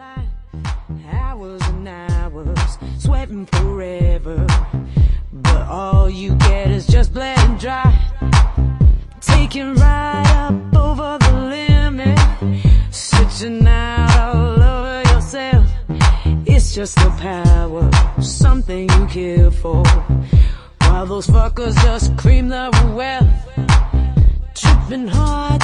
line, hours and hours, sweating forever, but all you get is just bled and dry. Taking right up over the limit, stitching out all over yourself. It's just the power, something you kill for, while those fuckers just cream their wealth. Tripping hard